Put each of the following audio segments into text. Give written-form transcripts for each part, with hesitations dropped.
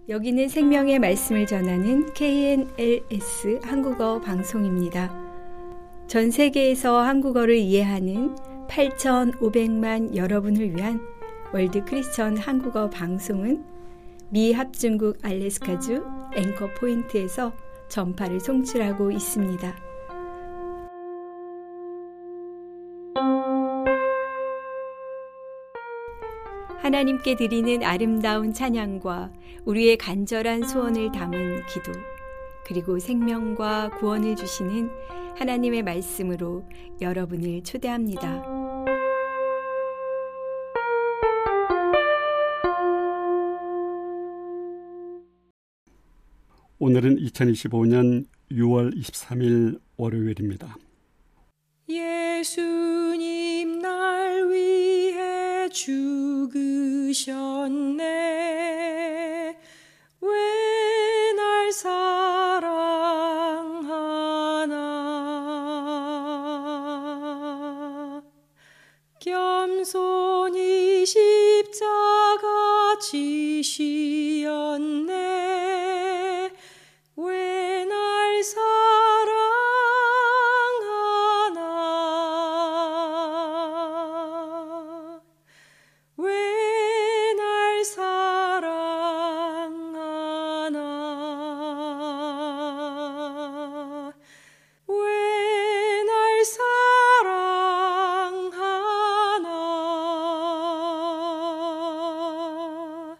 여기는 생명의 말씀을 전하는 KNLS 한국어 방송입니다. 전 세계에서 한국어를 이해하는 8,500만 여러분을 위한 월드 크리스천 한국어 방송은 미 합중국 알래스카주 앵커 포인트에서 전파를 송출하고 있습니다. 하나님께 드리는 아름다운 찬양과 우리의 간절한 소원을 담은 기도, 그리고 생명과 구원을 주시는 하나님의 말씀으로 여러분을 초대합니다. 오늘은 2025년 6월 23일 월요일입니다. 예수님 날 위해 죽으셨네. 왜 날 사랑하나. 겸손히 십자가 지시었네. 왜 날 사랑하나. 왜 날 사랑하나. 왜 날 사랑하나.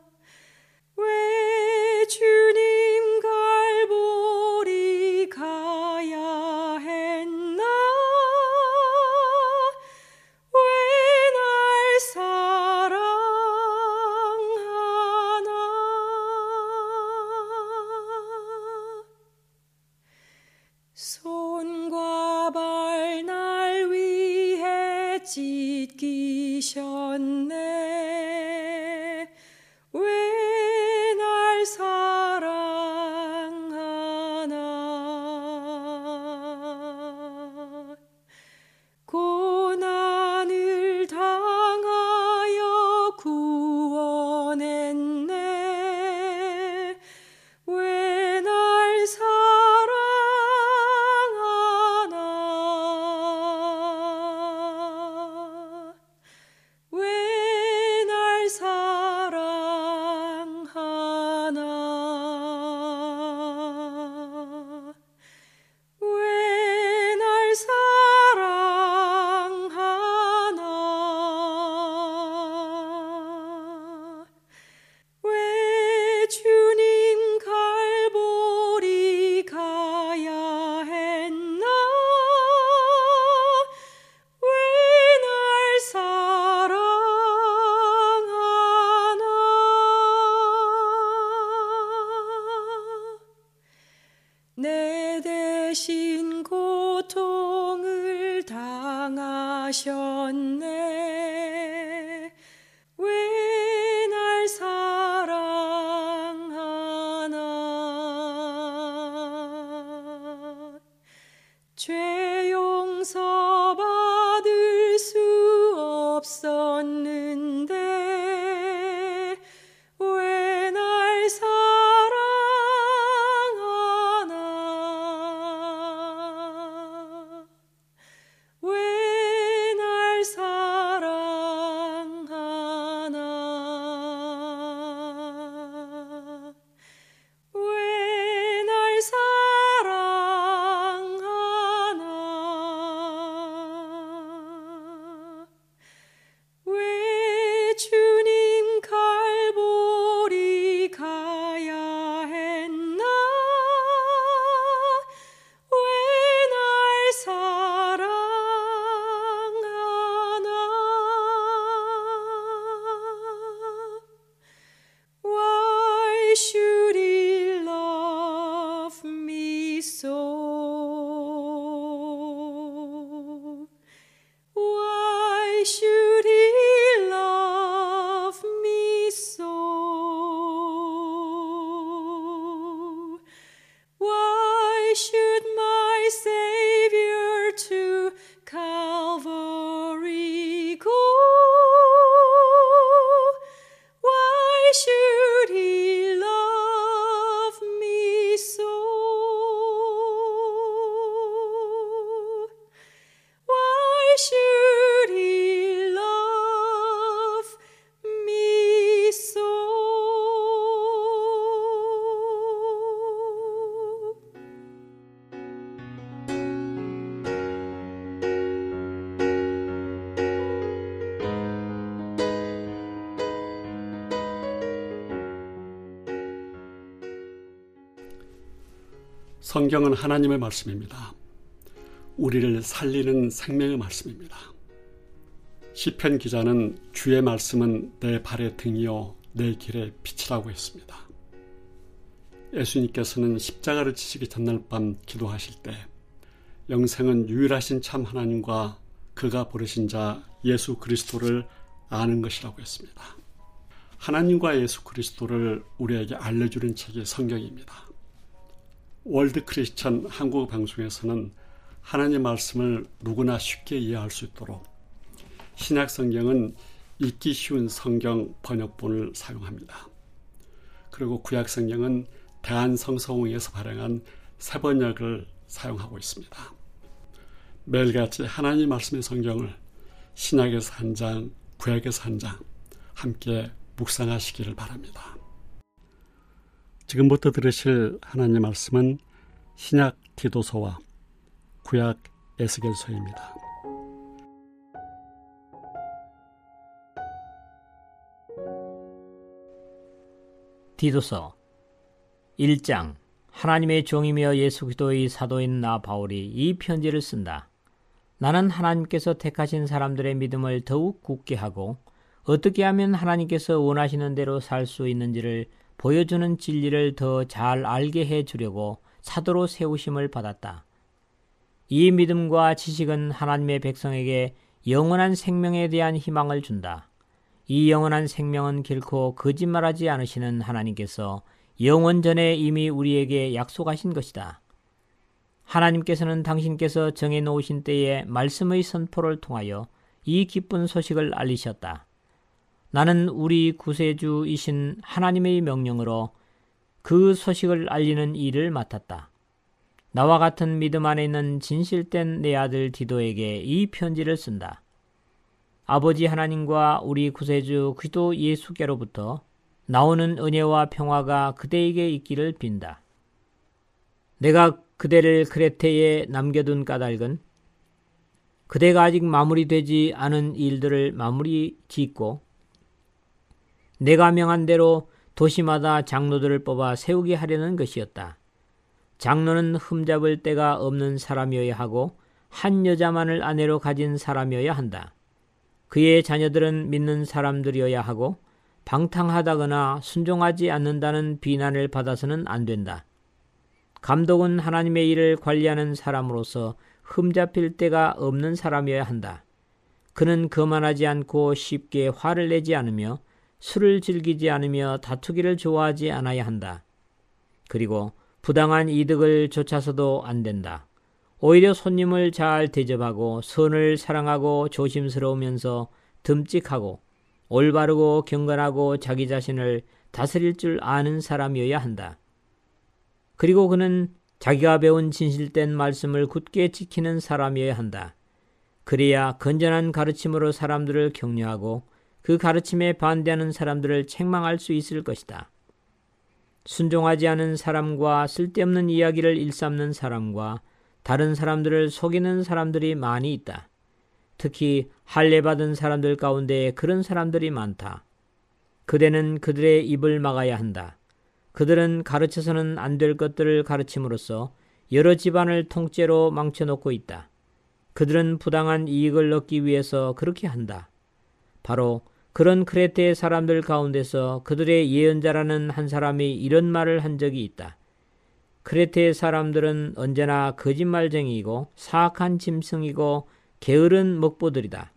왜 주님 갈보리 가야 했나. 왜 날 사랑하나. 손과 발 날 위해 찢기셨네. 왜 날 사랑하나. 고난을 당하여 구원했네. 왜 날 사랑하나. 왜 날 사랑하나. 왜 날 사랑하나. 왜 주님 갈보리 가야 했나. 왜 날 사랑하나. 내 대신 고통을 당하셨네. 왜 날 사랑하나. 죄 용서 받을 수 없었는데. 왜 날 사랑하나. 왜 날 성경은 하나님의 말씀입니다. 우리를 살리는 생명의 말씀입니다. 시편 기자는 주의 말씀은 내 발의 등이요 내 길의 빛이라고 했습니다. 예수님께서는 십자가를 지시기 전날 밤 기도하실 때 영생은 유일하신 참 하나님과 그가 부르신 자 예수 그리스도를 아는 것이라고 했습니다. 하나님과 예수 그리스도를 우리에게 알려주는 책이 성경입니다. 월드 크리스천 한국 방송에서는 하나님 말씀을 누구나 쉽게 이해할 수 있도록 신약 성경은 읽기 쉬운 성경 번역본을 사용합니다. 그리고 구약 성경은 대한성서공회에서 발행한 새 번역을 사용하고 있습니다. 매일같이 하나님 말씀의 성경을 신약에서 한 장, 구약에서 한 장 함께 묵상하시기를 바랍니다. 지금부터 들으실 하나님 말씀은 신약 디도서와 구약 에스겔서입니다. 디도서 1장. 하나님의 종이며 예수 그리스도의 사도인 나 바울이 이 편지를 쓴다. 나는 하나님께서 택하신 사람들의 믿음을 더욱 굳게 하고 어떻게 하면 하나님께서 원하시는 대로 살 수 있는지를 보여주는 진리를 더 잘 알게 해주려고 사도로 세우심을 받았다. 이 믿음과 지식은 하나님의 백성에게 영원한 생명에 대한 희망을 준다. 이 영원한 생명은 결코 거짓말하지 않으시는 하나님께서 영원 전에 이미 우리에게 약속하신 것이다. 하나님께서는 당신께서 정해놓으신 때에 말씀의 선포를 통하여 이 기쁜 소식을 알리셨다. 나는 우리 구세주이신 하나님의 명령으로 그 소식을 알리는 일을 맡았다. 나와 같은 믿음 안에 있는 진실된 내 아들 디도에게 이 편지를 쓴다. 아버지 하나님과 우리 구세주 그리스도 예수께로부터 나오는 은혜와 평화가 그대에게 있기를 빈다. 내가 그대를 크레테에 남겨둔 까닭은 그대가 아직 마무리되지 않은 일들을 마무리 짓고 내가 명한 대로 도시마다 장로들을 뽑아 세우게 하려는 것이었다. 장로는 흠잡을 데가 없는 사람이어야 하고 한 여자만을 아내로 가진 사람이어야 한다. 그의 자녀들은 믿는 사람들이어야 하고 방탕하다거나 순종하지 않는다는 비난을 받아서는 안 된다. 감독은 하나님의 일을 관리하는 사람으로서 흠잡힐 데가 없는 사람이어야 한다. 그는 거만하지 않고 쉽게 화를 내지 않으며 술을 즐기지 않으며 다투기를 좋아하지 않아야 한다. 그리고 부당한 이득을 좇아서도 안 된다. 오히려 손님을 잘 대접하고 선을 사랑하고 조심스러우면서 듬직하고 올바르고 경건하고 자기 자신을 다스릴 줄 아는 사람이어야 한다. 그리고 그는 자기가 배운 진실된 말씀을 굳게 지키는 사람이어야 한다. 그래야 건전한 가르침으로 사람들을 격려하고 그 가르침에 반대하는 사람들을 책망할 수 있을 것이다. 순종하지 않은 사람과 쓸데없는 이야기를 일삼는 사람과 다른 사람들을 속이는 사람들이 많이 있다. 특히 할례받은 사람들 가운데 그런 사람들이 많다. 그대는 그들의 입을 막아야 한다. 그들은 가르쳐서는 안 될 것들을 가르침으로써 여러 집안을 통째로 망쳐놓고 있다. 그들은 부당한 이익을 얻기 위해서 그렇게 한다. 바로 그런 크레테의 사람들 가운데서 그들의 예언자라는 한 사람이 이런 말을 한 적이 있다. 크레테의 사람들은 언제나 거짓말쟁이이고 사악한 짐승이고 게으른 먹보들이다.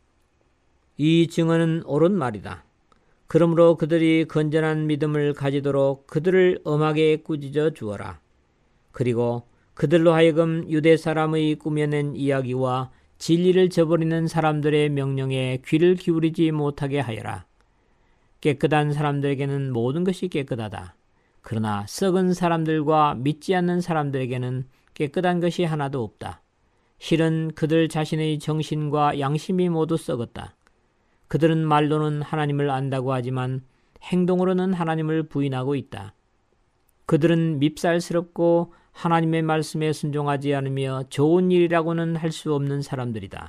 이 증언은 옳은 말이다. 그러므로 그들이 건전한 믿음을 가지도록 그들을 엄하게 꾸짖어 주어라. 그리고 그들로 하여금 유대 사람의 꾸며낸 이야기와 진리를 저버리는 사람들의 명령에 귀를 기울이지 못하게 하여라. 깨끗한 사람들에게는 모든 것이 깨끗하다. 그러나 썩은 사람들과 믿지 않는 사람들에게는 깨끗한 것이 하나도 없다. 실은 그들 자신의 정신과 양심이 모두 썩었다. 그들은 말로는 하나님을 안다고 하지만 행동으로는 하나님을 부인하고 있다. 그들은 밉살스럽고 하나님의 말씀에 순종하지 않으며 좋은 일이라고는 할 수 없는 사람들이다.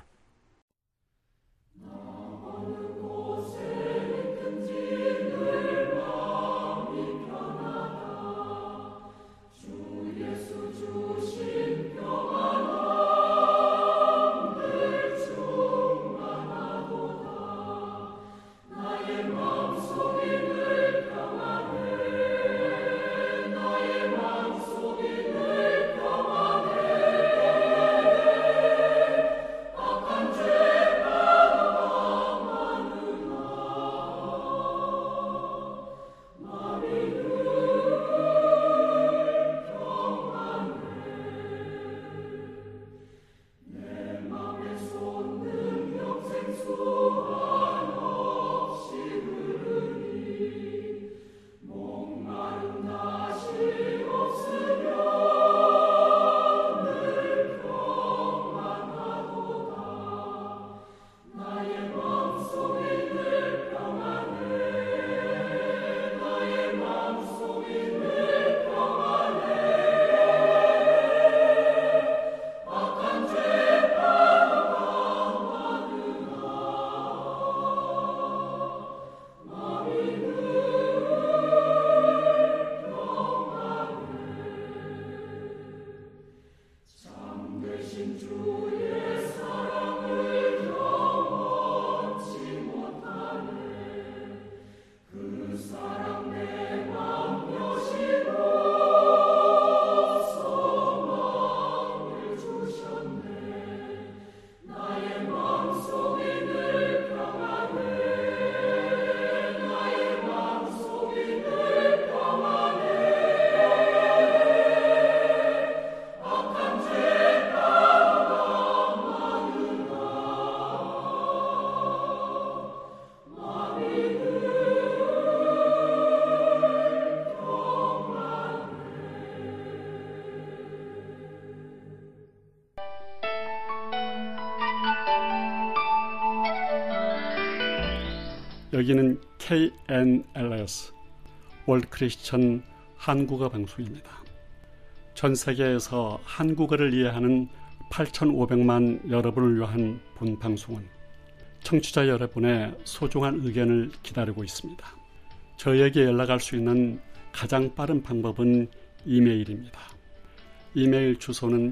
여기는 KNLS 월드 크리스천 한국어 방송입니다. 전 세계에서 한국어를 이해하는 8,500만 여러분을 위한 본 방송은 청취자 여러분의 소중한 의견을 기다리고 있습니다. 저에게 연락할 수 있는 가장 빠른 방법은 이메일입니다. 이메일 주소는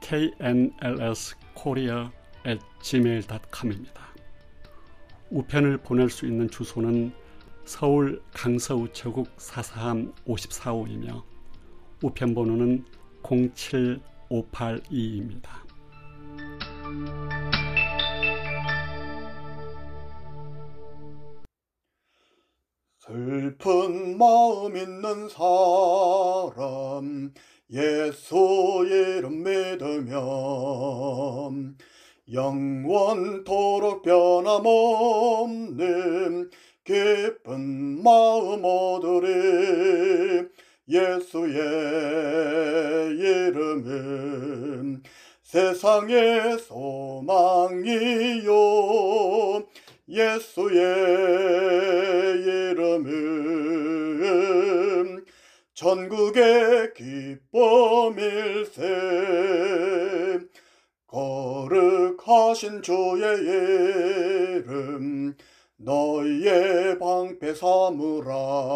knlskorea@gmail.com입니다. 우편을 보낼 수 있는 주소는 서울 강서우체국 443 54호이며 우편번호는 07582입니다. 슬픈 마음 있는 사람 예수 이름 믿으면 영원토록 변함없는 기쁜 마음 얻으리. 예수의 이름은 세상의 소망이요 예수의 이름은 전국의 기쁨일세. 거룩하신 주의 이름 너희의 방패 삼으라.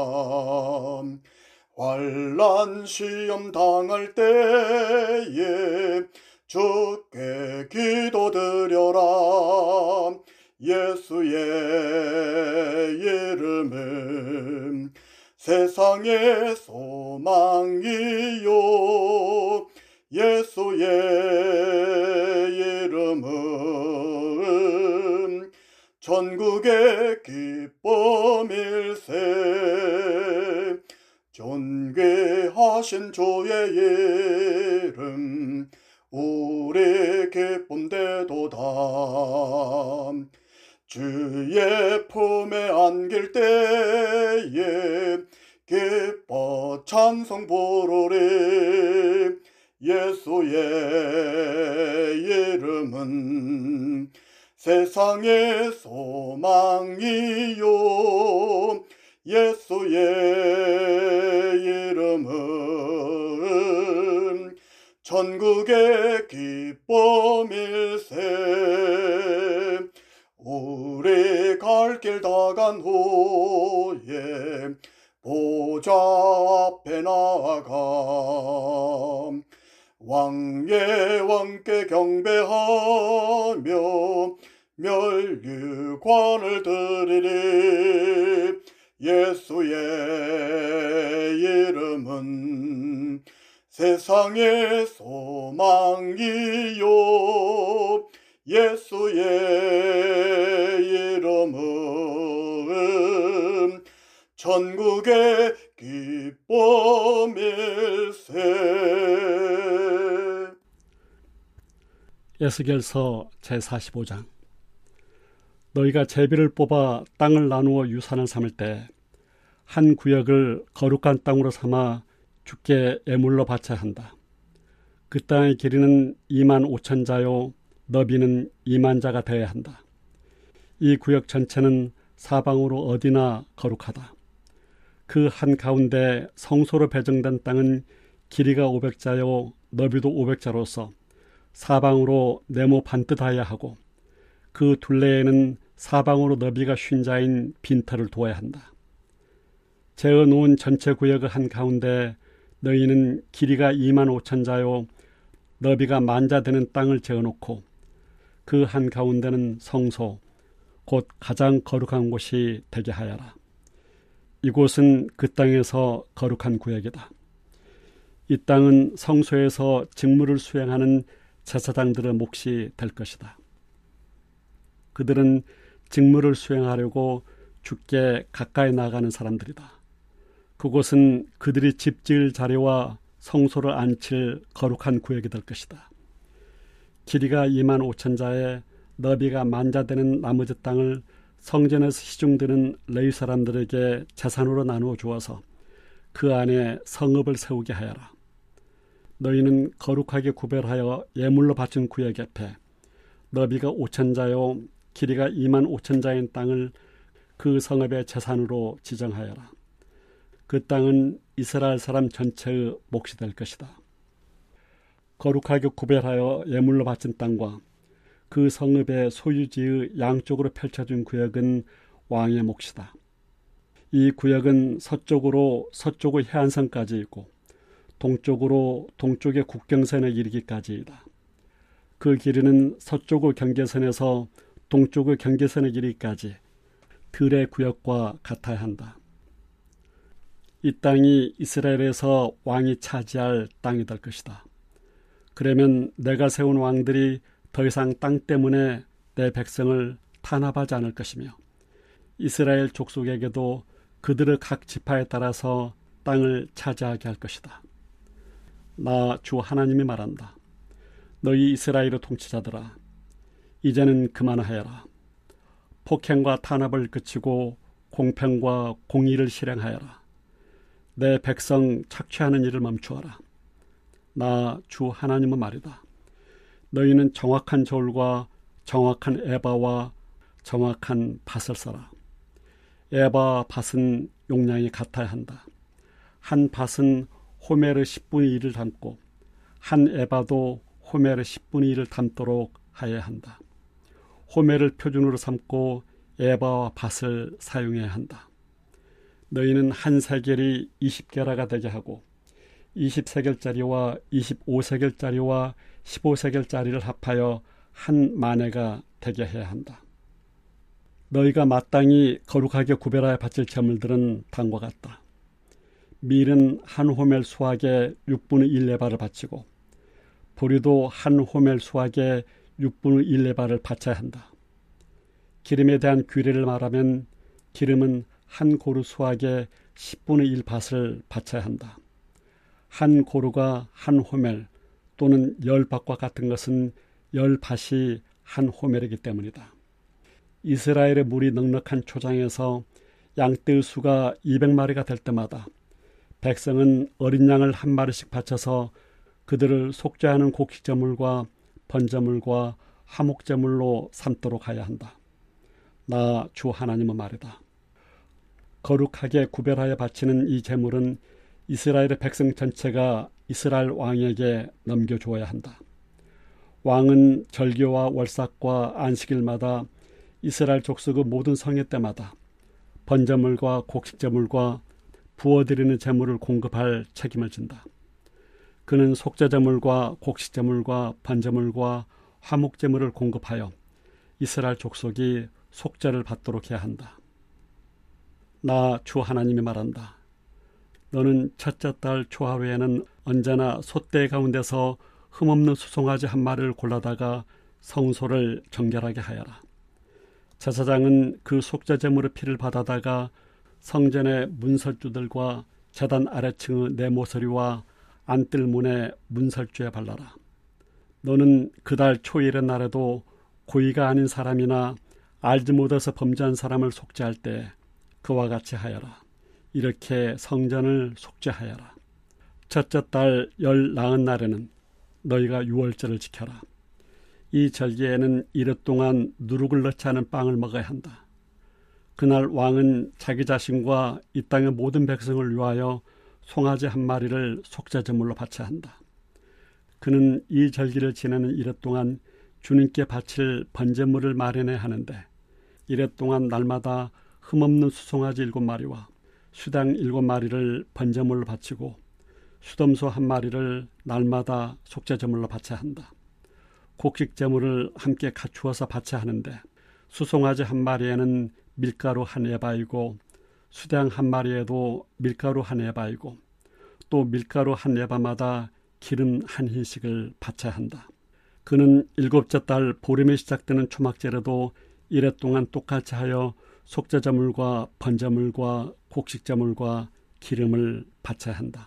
환난 시험 당할 때에 주께 기도드려라. 예수의 이름은 세상의 소망이요 예수의 이름은 전국의 기쁨일세. 존귀하신 주의 이름 우리 기쁨되도다. 주의 품에 안길 때에 기뻐 찬송 부르리. 예수의 이름은 세상의 소망이요 예수의 이름은 전국의 기쁨일세. 우리 갈 길 다 간 후에 보좌 앞에 나아가 왕의 왕께 경배하며 멸류관을 드리리. 예수의 이름은 세상의 소망이요 예수의 이름은 전국의 기쁨일세. 에스겔서 제45장. 너희가 제비를 뽑아 땅을 나누어 유산을 삼을 때 한 구역을 거룩한 땅으로 삼아 주께 예물로 바쳐야 한다. 그 땅의 길이는 25,000자요 너비는 20,000자가 되어야 한다. 이 구역 전체는 사방으로 어디나 거룩하다. 그 한가운데 성소로 배정된 땅은 길이가 500자요 너비도 500자로서 사방으로 네모 반듯하여야 하고 그 둘레에는 사방으로 너비가 50자인 빈터를 두어야 한다. 재어놓은 전체 구역의 한가운데 너희는 길이가 25,000자요 너비가 10,000자 되는 땅을 재어놓고 그 한가운데는 성소 곧 가장 거룩한 곳이 되게 하여라. 이곳은 그 땅에서 거룩한 구역이다. 이 땅은 성소에서 직무를 수행하는 제사장들의 몫이 될 것이다. 그들은 직무를 수행하려고 주께 가까이 나가는 사람들이다. 그곳은 그들이 집 지을 자리와 성소를 앉힐 거룩한 구역이 될 것이다. 길이가 25,000자에 너비가 10,000자 되는 나머지 땅을 성전에서 시중드는 레위 사람들에게 재산으로 나누어 주어서 그 안에 성읍을 세우게 하여라. 너희는 거룩하게 구별하여 예물로 바친 구역 옆에 너비가 5,000자요 길이가 25,000자인 땅을 그 성읍의 재산으로 지정하여라. 그 땅은 이스라엘 사람 전체의 몫이 될 것이다. 거룩하게 구별하여 예물로 바친 땅과 그 성읍의 소유지의 양쪽으로 펼쳐진 구역은 왕의 몫이다. 이 구역은 서쪽으로 서쪽의 해안선까지 있고 동쪽으로 동쪽의 국경선에 이르기까지이다. 그 길이는 서쪽의 경계선에서 동쪽의 경계선에 이르기까지 들의 구역과 같아야 한다. 이 땅이 이스라엘에서 왕이 차지할 땅이 될 것이다. 그러면 내가 세운 왕들이 더 이상 땅 때문에 내 백성을 탄압하지 않을 것이며 이스라엘 족속에게도 그들의 각 지파에 따라서 땅을 차지하게 할 것이다. 나 주 하나님이 말한다. 너희 이스라엘의 통치자들아, 이제는 그만하여라. 폭행과 탄압을 그치고 공평과 공의를 실행하여라. 내 백성 착취하는 일을 멈추어라. 나 주 하나님의 말이다. 너희는 정확한 저울과 정확한 에바와 정확한 밭을 써라. 에바와 밭은 용량이 같아야 한다. 한 밭은 호멜의 10분의 1을 담고 한 에바도 호멜의 10분의 1을 담도록 하여야 한다. 호멜을 표준으로 삼고 에바와 밭을 사용해야 한다. 너희는 한 세겔이 20게라가 되게 하고 20세겔짜리와 25세겔짜리와 15세겔짜리를 합하여 한 마네가 되게 해야 한다. 너희가 마땅히 거룩하게 구별하여 바칠 제물들은 다음과 같다. 밀은 한 호멜 수확에 6분의 1레바를 바치고 보리도 한 호멜 수확에 6분의 1레바를 바쳐야 한다. 기름에 대한 규례를 말하면 기름은 한 고루 수확에 10분의 1밭을 바쳐야 한다. 한 고루가 한 호멜 또는 10밭과 같은 것은 10밭이 한 호멜이기 때문이다. 이스라엘의 물이 넉넉한 초장에서 양떼의 수가 200마리가 될 때마다 백성은 어린 양을 한 마리씩 바쳐서 그들을 속죄하는 곡식제물과 번제물과 화목제물로 삼도록 하여야 한다. 나 주 하나님의 말이다. 거룩하게 구별하여 바치는 이 제물은 이스라엘의 백성 전체가 이스라엘 왕에게 넘겨주어야 한다. 왕은 절기와 월삭과 안식일마다 이스라엘 족속의 모든 성회 때마다 번제물과 곡식제물과 부어드리는 제물을 공급할 책임을 진다. 그는 속죄제물과 곡식제물과 번제물과 화목제물을 공급하여 이스라엘 족속이 속죄를 받도록 해야 한다. 나 주 하나님이 말한다. 너는 첫째 달 초하루에는 언제나 솥대 가운데서 흠없는 수송아지 한 마리를 골라다가 성소를 정결하게 하여라. 제사장은 그 속죄제물의 피를 받아다가 성전의 문설주들과 제단 아래층의 내모서리와 안뜰 문의 문설주에 발라라. 너는 그달 초일의 날에도 고의가 아닌 사람이나 알지 못해서 범죄한 사람을 속죄할 때 그와 같이 하여라. 이렇게 성전을 속죄하여라. 첫째 달 열 나은 날에는 너희가 유월절을 지켜라. 이 절기에는 이래 동안 누룩을 넣지 않은 빵을 먹어야 한다. 그날 왕은 자기 자신과 이 땅의 모든 백성을 위하여 송아지 한 마리를 속죄제물로 바쳐야 한다. 그는 이 절기를 지내는 이래 동안 주님께 바칠 번제물을 마련해야 하는데 이래 동안 날마다 흠없는 수송아지 7마리와 수당 7마리를 번제물로 바치고 수dom소 1마리를 날마다 속죄제물로 바쳐야 한다. 곡식제물을 함께 갖추어서 바쳐야 하는데 수송아지 1마리에는 밀가루 1에바이고 수당 1마리에도 밀가루 1에바이고 또 밀가루 1에바마다 기름 1흰씩을 바쳐야 한다. 그는 7째 달 보림에 시작되는 초막절에도 이래 동안 똑같이 하여 속죄제물과 번제물과 곡식제물과 기름을 바쳐야 한다.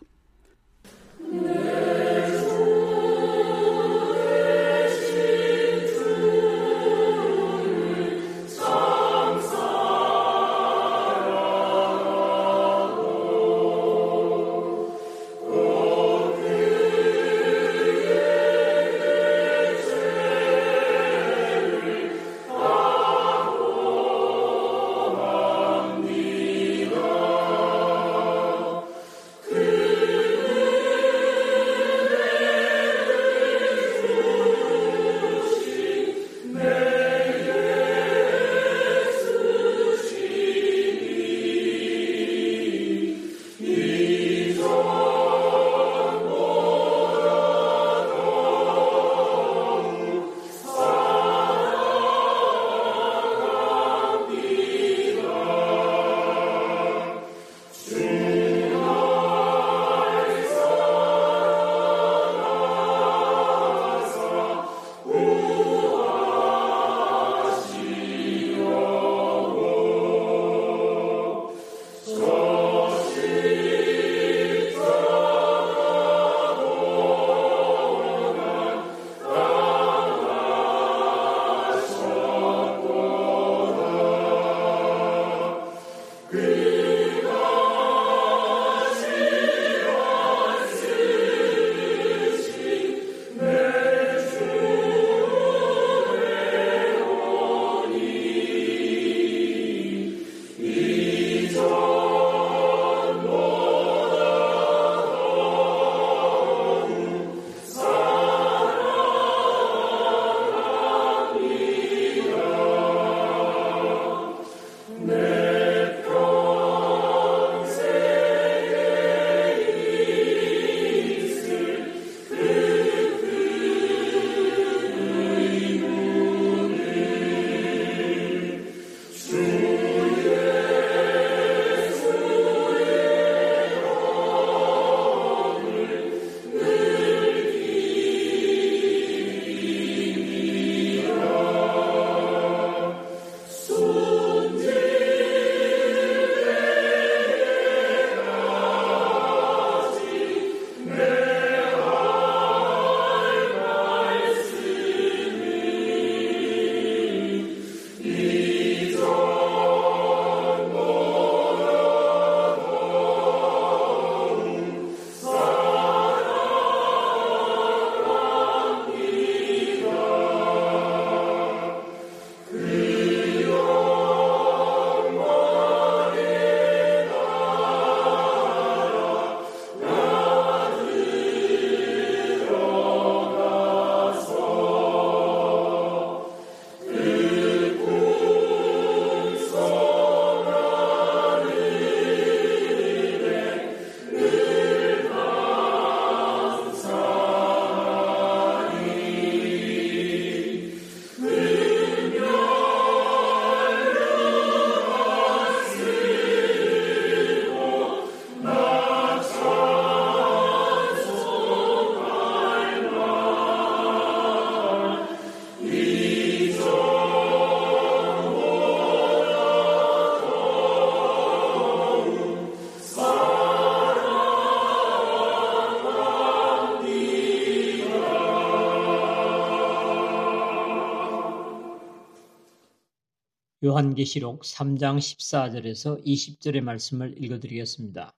요한계시록 3장 14절에서 20절의 말씀을 읽어드리겠습니다.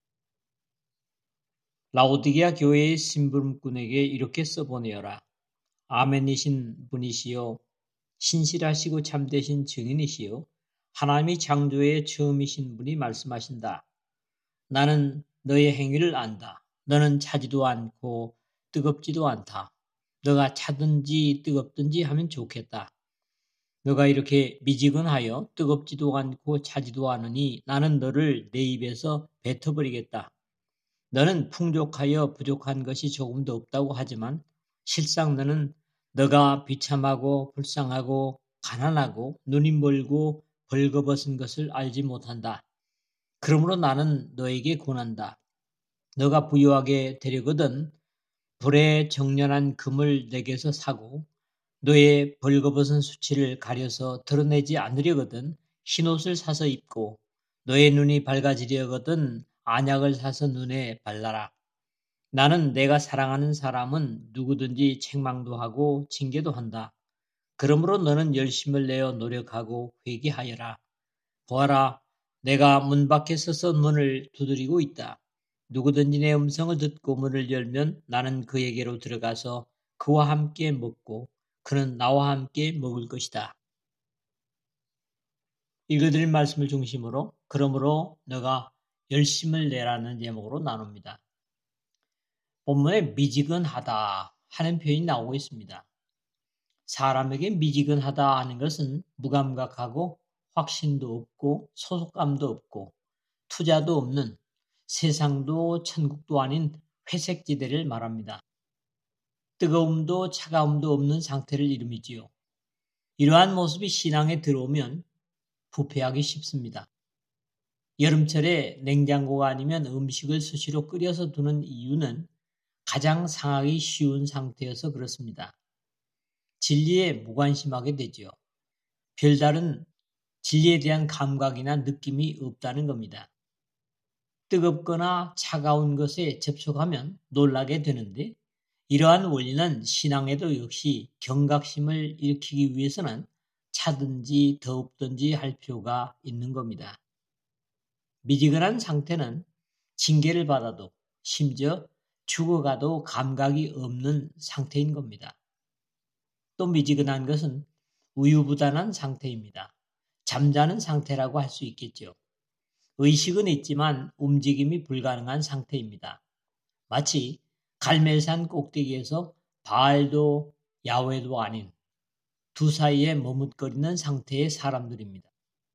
라오디게아 교회의 심부름꾼에게 이렇게 써보내어라. 아멘이신 분이시요 신실하시고 참되신 증인이시요 하나님이 창조의 처음이신 분이 말씀하신다. 나는 너의 행위를 안다. 너는 차지도 않고 뜨겁지도 않다. 너가 차든지 뜨겁든지 하면 좋겠다. 너가 이렇게 미지근하여 뜨겁지도 않고 차지도 않으니 나는 너를 내 입에서 뱉어버리겠다. 너는 풍족하여 부족한 것이 조금도 없다고 하지만 실상 너는 너가 비참하고 불쌍하고 가난하고 눈이 멀고 벌거벗은 것을 알지 못한다. 그러므로 나는 너에게 권한다. 너가 부유하게 되려거든 불에 정련한 금을 내게서 사고 너의 벌거벗은 수치를 가려서 드러내지 않으려거든 흰옷을 사서 입고 너의 눈이 밝아지려거든 안약을 사서 눈에 발라라. 나는 내가 사랑하는 사람은 누구든지 책망도 하고 징계도 한다. 그러므로 너는 열심을 내어 노력하고 회개하여라. 보아라, 내가 문 밖에 서서 문을 두드리고 있다. 누구든지 내 음성을 듣고 문을 열면 나는 그에게로 들어가서 그와 함께 먹고 그는 나와 함께 먹을 것이다. 읽어드린 말씀을 중심으로 그러므로 너가 열심을 내라는 제목으로 나눕니다. 본문에 미지근하다 하는 표현이 나오고 있습니다. 사람에게 미지근하다 하는 것은 무감각하고 확신도 없고 소속감도 없고 투자도 없는 세상도 천국도 아닌 회색지대를 말합니다. 뜨거움도 차가움도 없는 상태를 이름이지요. 이러한 모습이 신앙에 들어오면 부패하기 쉽습니다. 여름철에 냉장고가 아니면 음식을 수시로 끓여서 두는 이유는 가장 상하기 쉬운 상태여서 그렇습니다. 진리에 무관심하게 되지요. 별다른 진리에 대한 감각이나 느낌이 없다는 겁니다. 뜨겁거나 차가운 것에 접촉하면 놀라게 되는데 이러한 원리는 신앙에도 역시 경각심을 일으키기 위해서는 차든지 더웁든지 할 필요가 있는 겁니다. 미지근한 상태는 징계를 받아도 심지어 죽어가도 감각이 없는 상태인 겁니다. 또 미지근한 것은 우유부단한 상태입니다. 잠자는 상태라고 할 수 있겠죠. 의식은 있지만 움직임이 불가능한 상태입니다. 마치 갈멜산 꼭대기에서 바알도 야훼도 아닌 두 사이에 머뭇거리는 상태의 사람들입니다.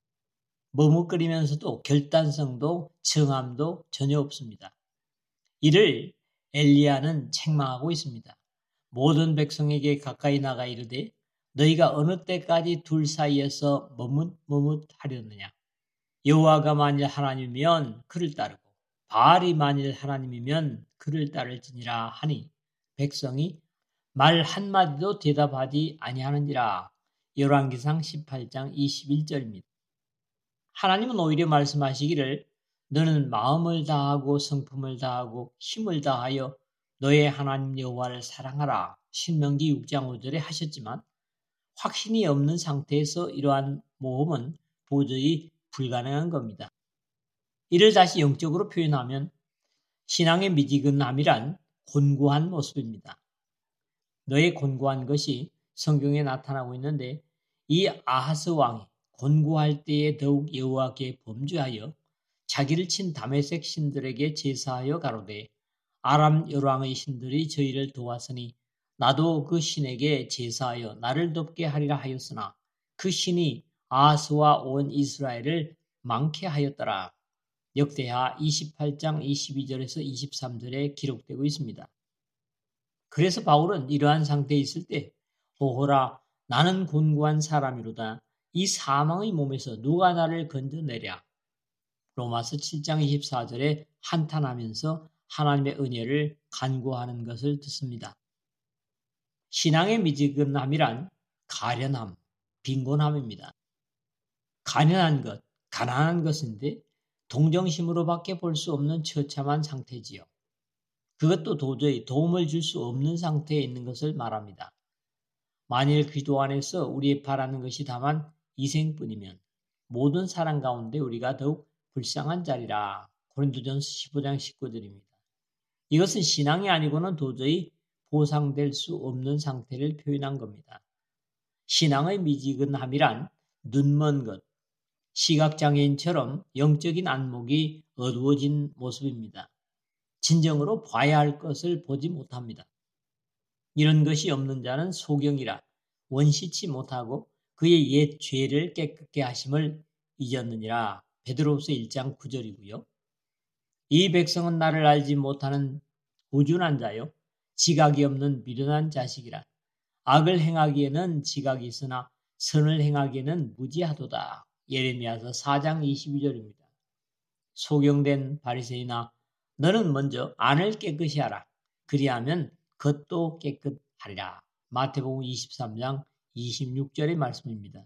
머뭇거리면서도 결단성도 정함도 전혀 없습니다. 이를 엘리야는 책망하고 있습니다. 모든 백성에게 가까이 나가 이르되 너희가 어느 때까지 둘 사이에서 머뭇하려느냐. 여호와가 만일 하나님이면 그를 따르고 바알이 만일 하나님이면 그를 따를지니라 하니 백성이 말 한마디도 대답하지 아니하는지라. 열왕기상 18장 21절입니다. 하나님은 오히려 말씀하시기를 너는 마음을 다하고 성품을 다하고 힘을 다하여 너의 하나님 여호와를 사랑하라. 신명기 6장 5절에 하셨지만 확신이 없는 상태에서 이러한 모험은 도저히 불가능한 겁니다. 이를 다시 영적으로 표현하면 신앙의 미지근함이란 곤고한 모습입니다. 너의 곤고한 것이 성경에 나타나고 있는데 이 아하스 왕이 곤고할 때에 더욱 여호와께 범죄하여 자기를 친 다메섹 신들에게 제사하여 가로되 아람 열왕의 신들이 저희를 도왔으니 나도 그 신에게 제사하여 나를 돕게 하리라 하였으나 그 신이 아하스와 온 이스라엘을 망케 하였더라. 역대하 28장 22절에서 23절에 기록되고 있습니다. 그래서 바울은 이러한 상태에 있을 때 오호라 나는 곤고한 사람이로다. 이 사망의 몸에서 누가 나를 건져내랴. 로마서 7장 24절에 한탄하면서 하나님의 은혜를 간구하는 것을 듣습니다. 신앙의 미지근함이란 가련함, 빈곤함입니다. 가련한 것, 가난한 것인데 동정심으로밖에 볼 수 없는 처참한 상태지요. 그것도 도저히 도움을 줄 수 없는 상태에 있는 것을 말합니다. 만일 기도 안에서 우리의 바라는 것이 다만 이생뿐이면 모든 사람 가운데 우리가 더욱 불쌍한 자리라. 고린도전서 15장 19절입니다. 이것은 신앙이 아니고는 도저히 보상될 수 없는 상태를 표현한 겁니다. 신앙의 미지근함이란 눈먼 것, 시각장애인처럼 영적인 안목이 어두워진 모습입니다. 진정으로 봐야 할 것을 보지 못합니다. 이런 것이 없는 자는 소경이라 원시치 못하고 그의 옛 죄를 깨끗게 하심을 잊었느니라. 베드로후서 1장 9절이고요. 이 백성은 나를 알지 못하는 우준한 자요 지각이 없는 미련한 자식이라. 악을 행하기에는 지각이 있으나 선을 행하기에는 무지하도다. 예레미야서 4장 22절입니다. 소경된 바리새인아, 너는 먼저 안을 깨끗이 하라. 그리하면 겉도 깨끗하리라. 마태복음 23장 26절의 말씀입니다.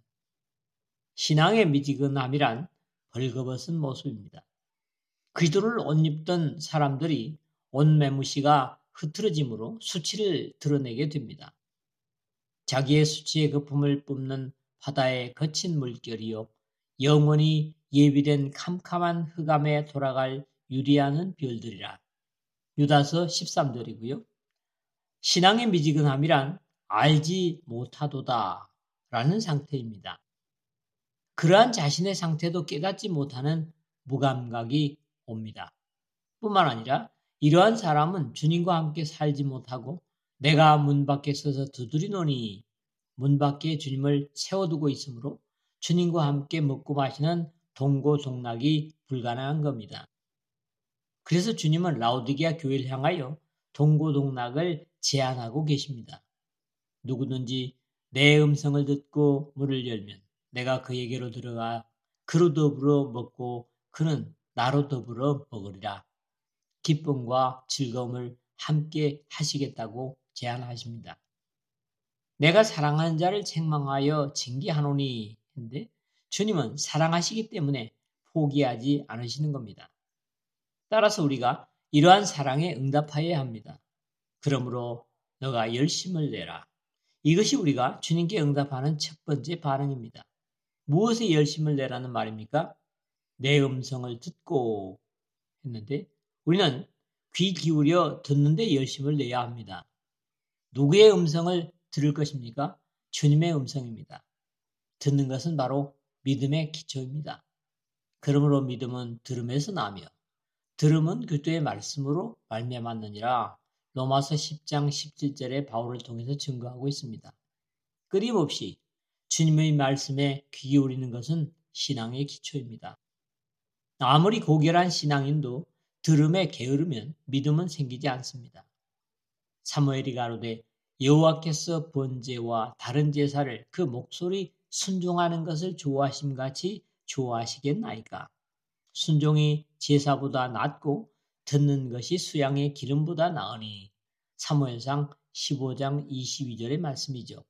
신앙의 미지근함이란 벌거벗은 모습입니다. 그리스도를 옷 입던 사람들이 옷 매무시가 흐트러짐으로 수치를 드러내게 됩니다. 자기의 수치의 거품을 뿜는 바다의 거친 물결이요 영원히 예비된 캄캄한 흑암에 돌아갈 유리하는 별들이라. 유다서 13절이고요. 신앙의 미지근함이란 알지 못하도다 라는 상태입니다. 그러한 자신의 상태도 깨닫지 못하는 무감각이 옵니다. 뿐만 아니라 이러한 사람은 주님과 함께 살지 못하고 내가 문 밖에 서서 두드리노니 문 밖에 주님을 세워두고 있으므로 주님과 함께 먹고 마시는 동고동락이 불가능한 겁니다. 그래서 주님은 라오디게아 교회를 향하여 동고동락을 제안하고 계십니다. 누구든지 내 음성을 듣고 문을 열면 내가 그에게로 들어가 그로 더불어 먹고 그는 나로 더불어 먹으리라. 기쁨과 즐거움을 함께 하시겠다고 제안하십니다. 내가 사랑하는 자를 책망하여 징계하노니 했는데 주님은 사랑하시기 때문에 포기하지 않으시는 겁니다. 따라서 우리가 이러한 사랑에 응답하여야 합니다. 그러므로 너가 열심을 내라. 이것이 우리가 주님께 응답하는 첫 번째 반응입니다. 무엇에 열심을 내라는 말입니까? 내 음성을 듣고 했는데 우리는 귀 기울여 듣는데 열심을 내야 합니다. 누구의 음성을 들을 것입니까? 주님의 음성입니다. 듣는 것은 바로 믿음의 기초입니다. 그러므로 믿음은 들음에서 나며 들음은 그리스도의 말씀으로 말미암았느니라. 로마서 10장 17절에 바울을 통해서 증거하고 있습니다. 끊임없이 주님의 말씀에 귀 기울이는 것은 신앙의 기초입니다. 아무리 고결한 신앙인도 들음에 게으르면 믿음은 생기지 않습니다. 사무엘이 가로되 여호와께서 번제와 다른 제사를 그 목소리 순종하는 것을 좋아하심같이 좋아하시겠나이까. 순종이 제사보다 낫고 듣는 것이 수양의 기름보다 나으니. 사무엘상 15장 22절의 말씀이죠.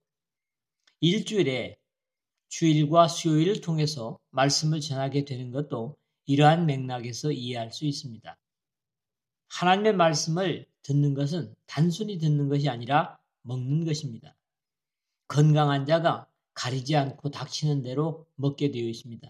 일주일에 주일과 수요일을 통해서 말씀을 전하게 되는 것도 이러한 맥락에서 이해할 수 있습니다. 하나님의 말씀을 듣는 것은 단순히 듣는 것이 아니라 먹는 것입니다. 건강한 자가 가리지 않고 닥치는 대로 먹게 되어 있습니다.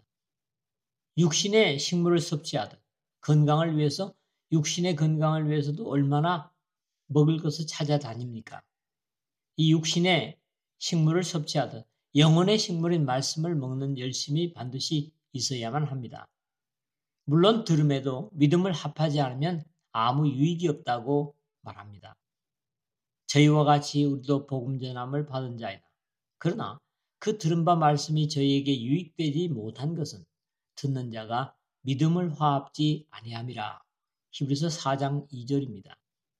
육신의 식물을 섭취하듯 건강을 위해서 육신의 건강을 위해서도 얼마나 먹을 것을 찾아다닙니까? 이 육신의 식물을 섭취하듯 영혼의 식물인 말씀을 먹는 열심이 반드시 있어야만 합니다. 물론 들음에도 믿음을 합하지 않으면 아무 유익이 없다고 말합니다. 저희와 같이 우리도 복음 전함을 받은 자이다. 그러나 그 들은 바 말씀이 저희에게 유익되지 못한 것은 듣는 자가 믿음을 화합지 아니함이라. 히브리서 4장 2절입니다.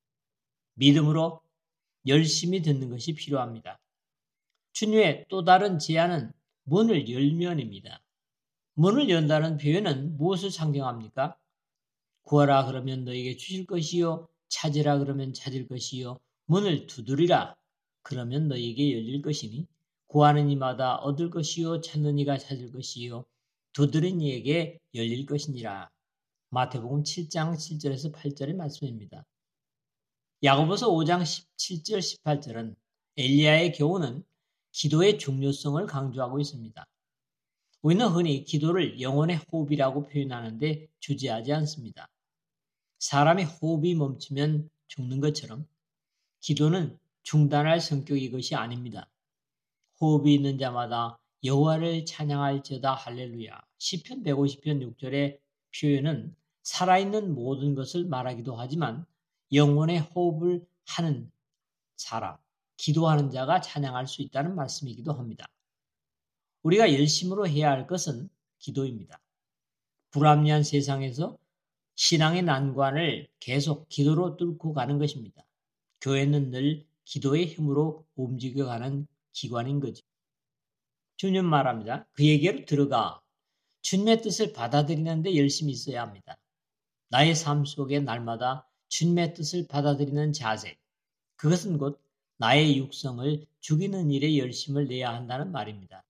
믿음으로 열심히 듣는 것이 필요합니다. 주님의 또 다른 제안은 문을 열면입니다. 문을 연다는 표현은 무엇을 상징합니까? 구하라 그러면 너에게 주실 것이요 찾으라 그러면 찾을 것이요 문을 두드리라 그러면 너에게 열릴 것이니 구하는 이마다 얻을 것이요 찾는 이가 찾을 것이요 두드린 이에게 열릴 것이니라. 마태복음 7장 7절에서 8절의 말씀입니다. 야고보서 5장 17절 18절은 엘리야의 교훈은 기도의 중요성을 강조하고 있습니다. 우리는 흔히 기도를 영혼의 호흡이라고 표현하는데 주저하지 않습니다. 사람의 호흡이 멈추면 죽는 것처럼 기도는 중단할 성격의 것이 아닙니다. 호흡이 있는 자마다 여호와를 찬양할지어다 할렐루야. 시편 150편 6절의 표현은 살아있는 모든 것을 말하기도 하지만 영혼의 호흡을 하는 사람, 기도하는 자가 찬양할 수 있다는 말씀이기도 합니다. 우리가 열심으로 해야 할 것은 기도입니다. 불합리한 세상에서 신앙의 난관을 계속 기도로 뚫고 가는 것입니다. 교회는 늘 기도의 힘으로 움직여가는 기관인 거죠. 주님 말합니다. 그에게로 들어가 주님의 뜻을 받아들이는 데 열심히 있어야 합니다. 나의 삶 속에 날마다 주님의 뜻을 받아들이는 자세, 그것은 곧 나의 육성을 죽이는 일에 열심을 내야 한다는 말입니다.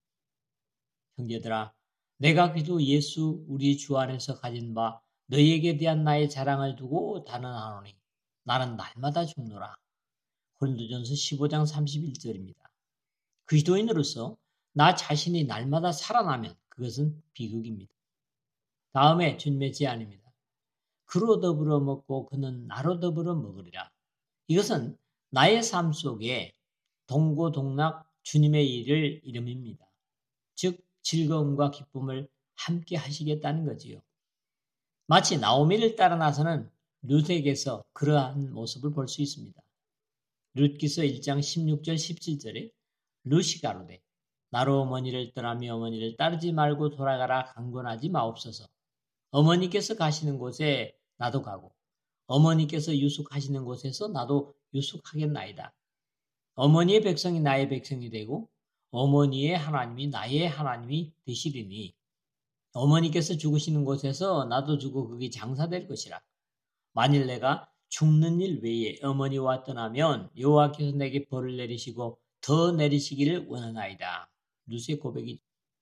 형제들아, 내가 그래도 예수 우리 주 안에서 가진 바 너희에게 대한 나의 자랑을 두고 단언하노니 나는 날마다 죽노라. 고린도전서 15장 31절입니다. 그리스도인으로서 나 자신이 날마다 살아나면 그것은 비극입니다. 다음에 주님의 제안입니다. 그로 더불어 먹고 그는 나로 더불어 먹으리라. 이것은 나의 삶 속에 동고동락 주님의 일을 이름입니다. 즉 즐거움과 기쁨을 함께 하시겠다는 거지요. 마치 나오미를 따라 나서는 룻에게서 그러한 모습을 볼 수 있습니다. 룻기서 1장 16절 17절에 룻이 가로되 나로 어머니를 떠나며 어머니를 따르지 말고 돌아가라 강권하지 마옵소서. 어머니께서 가시는 곳에 나도 가고 어머니께서 유숙하시는 곳에서 나도 유숙하겠나이다. 어머니의 백성이 나의 백성이 되고 어머니의 하나님이 나의 하나님이 되시리니 어머니께서 죽으시는 곳에서 나도 죽어 거기 장사될 것이라. 만일 내가 죽는 일 외에 어머니와 떠나면 여호와께서 내게 벌을 내리시고 더 내리시기를 원하나이다. 룻의 고백이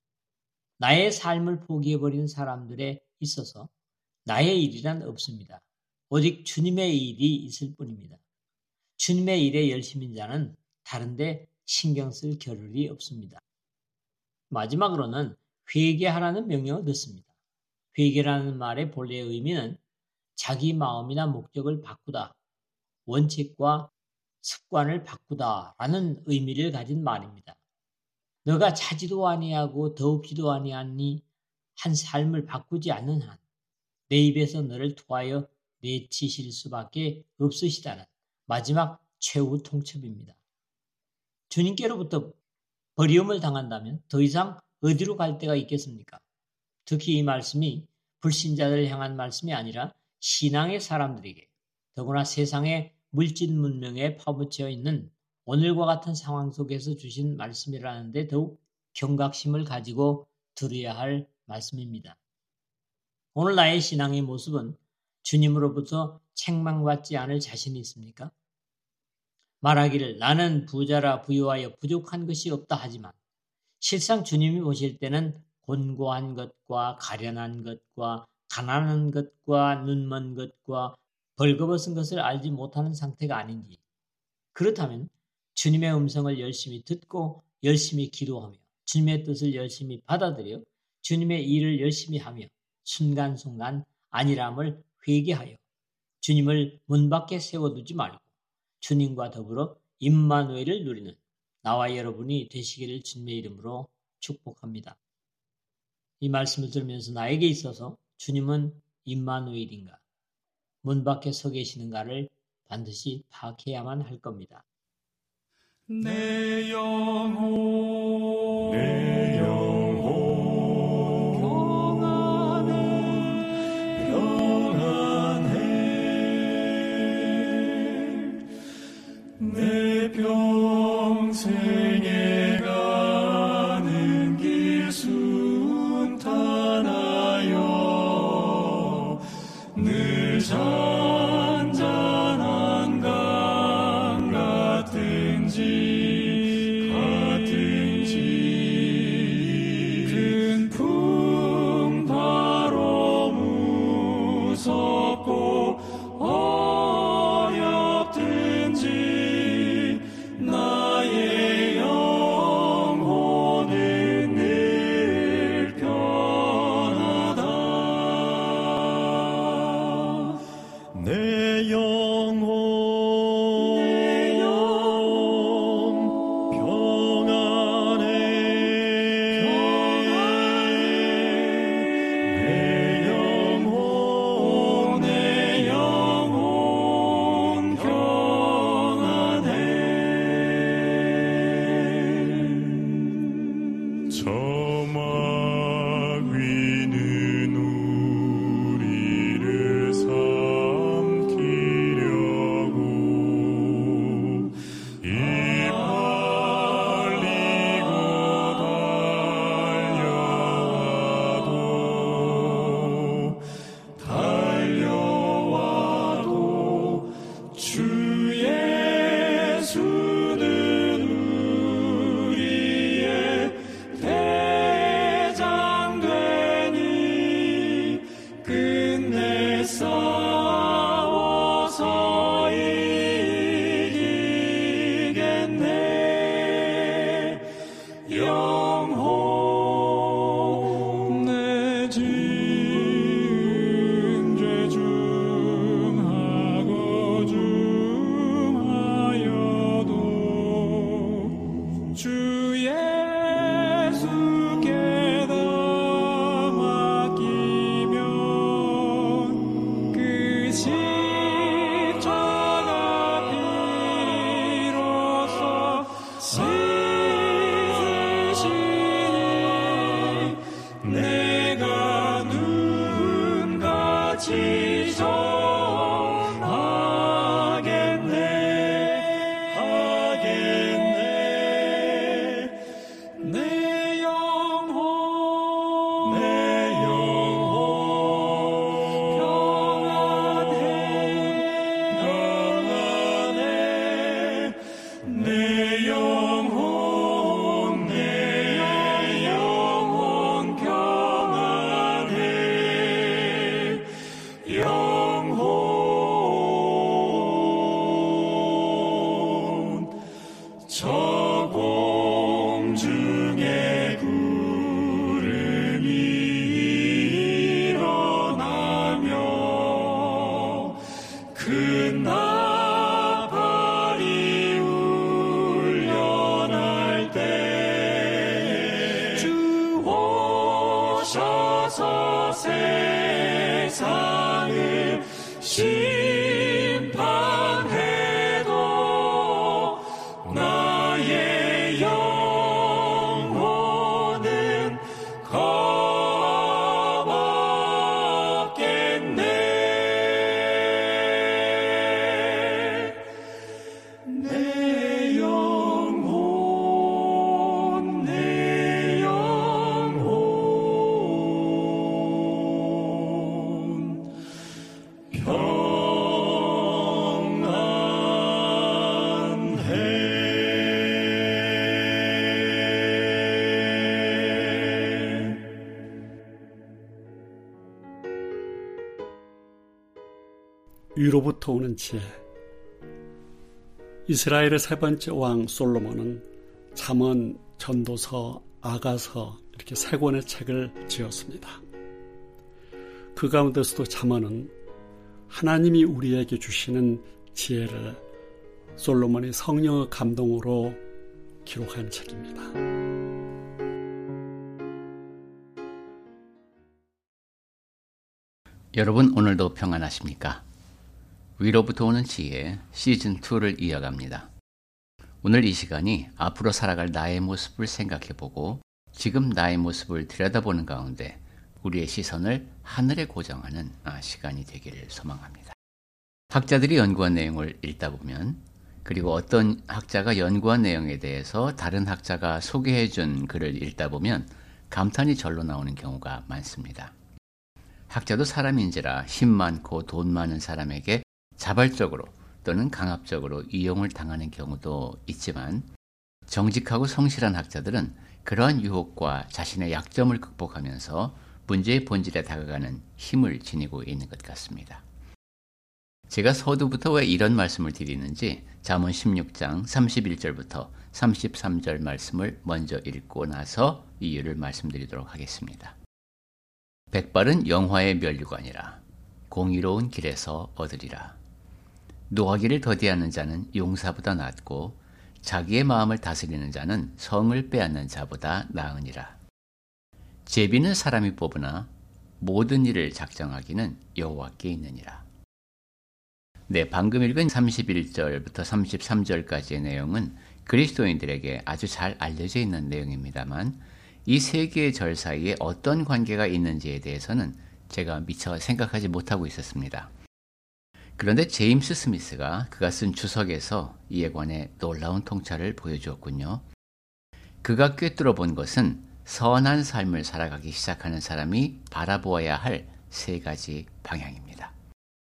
나의 삶을 포기해버린 사람들에 있어서 나의 일이란 없습니다. 오직 주님의 일이 있을 뿐입니다. 주님의 일에 열심인 자는 다른데 신경 쓸 겨를이 없습니다. 마지막으로는 회개하라는 명령을 듣습니다. 회개라는 말의 본래의 의미는 자기 마음이나 목적을 바꾸다, 원칙과 습관을 바꾸다라는 의미를 가진 말입니다. 너가 차지도 아니하고 더웁지도 아니하니 한 삶을 바꾸지 않는 한 내 입에서 너를 토하여 내치실 수밖에 없으시다는 마지막 최후 통첩입니다. 주님께로부터 버리움을 당한다면 더 이상 어디로 갈 데가 있겠습니까? 특히 이 말씀이 불신자들을 향한 말씀이 아니라 신앙의 사람들에게, 더구나 세상의 물질 문명에 파묻혀 있는 오늘과 같은 상황 속에서 주신 말씀이라는데 더욱 경각심을 가지고 들어야 할 말씀입니다. 오늘 나의 신앙의 모습은 주님으로부터 책망받지 않을 자신이 있습니까? 말하기를 나는 부자라 부유하여 부족한 것이 없다 하지만 실상 주님이 보실 때는 곤고한 것과 가련한 것과 가난한 것과 눈먼 것과 벌거벗은 것을 알지 못하는 상태가 아닌지, 그렇다면 주님의 음성을 열심히 듣고 열심히 기도하며 주님의 뜻을 열심히 받아들여 주님의 일을 열심히 하며 순간순간 안일함을 회개하여 주님을 문 밖에 세워두지 말고 주님과 더불어 임마누엘을 누리는 나와 여러분이 되시기를 주님의 이름으로 축복합니다. 이 말씀을 들으면서 나에게 있어서 주님은 임마누엘인가, 문 밖에 서 계시는가를 반드시 파악해야만 할 겁니다. 내 영혼 평안해 내 평생에 가는 길 순탄하여 늘 잔잔한 강 같은지 큰 풍파로 무섭고 어렵든지 나의 영혼은 주 예수는 우리의 대장 되니 끝내 싸워서 이기겠네. 영혼 내 지은 죄 중하고 중하여도 주 예수께다 맡기면 그 십자가 피로써 씻으시니 내가 눈같이 하겠네. 내 영혼 평안해. 내 영혼 평안해. 영혼 저 공중에 구름이 일어나며 큰 나팔이 울려날 때 주 오셔서 세상을 심판해도 나의 영혼은 가봤겠네. 내 영혼 평안해. 위로부터 오는 지혜. 이스라엘의 세 번째 왕 솔로몬은 잠언, 전도서, 아가서 이렇게 세 권의 책을 지었습니다. 그 가운데서도 잠언은 하나님이 우리에게 주시는 지혜를 솔로몬이 성령의 감동으로 기록한 책입니다. 여러분 오늘도 평안하십니까? 위로부터 오는 지혜 시즌2를 이어갑니다. 오늘 이 시간이 앞으로 살아갈 나의 모습을 생각해보고 지금 나의 모습을 들여다보는 가운데 우리의 시선을 하늘에 고정하는 시간이 되기를 소망합니다. 학자들이 연구한 내용을 읽다 보면 그리고 어떤 학자가 연구한 내용에 대해서 다른 학자가 소개해준 글을 읽다 보면 감탄이 절로 나오는 경우가 많습니다. 학자도 사람인지라 힘 많고 돈 많은 사람에게 자발적으로 또는 강압적으로 이용을 당하는 경우도 있지만 정직하고 성실한 학자들은 그러한 유혹과 자신의 약점을 극복하면서 문제의 본질에 다가가는 힘을 지니고 있는 것 같습니다. 제가 서두부터 왜 이런 말씀을 드리는지 잠언 16장 31절부터 33절 말씀을 먼저 읽고 나서 이유를 말씀드리도록 하겠습니다. 백발은 영화의 면류관이라 공의로운 길에서 얻으리라. 노하기를 더디하는 자는 용사보다 낫고 자기의 마음을 다스리는 자는 성을 빼앗는 자보다 나으니라. 제비는 사람이 뽑으나 모든 일을 작정하기는 여호와께 있느니라. 네, 방금 읽은 31절부터 33절까지의 내용은 그리스도인들에게 아주 잘 알려져 있는 내용입니다만 이 세 개의 절 사이에 어떤 관계가 있는지에 대해서는 제가 미처 생각하지 못하고 있었습니다. 그런데 제임스 스미스가 그가 쓴 주석에서 이에 관해 놀라운 통찰을 보여주었군요. 그가 꿰뚫어 본 것은 선한 삶을 살아가기 시작하는 사람이 바라보아야 할 세 가지 방향입니다.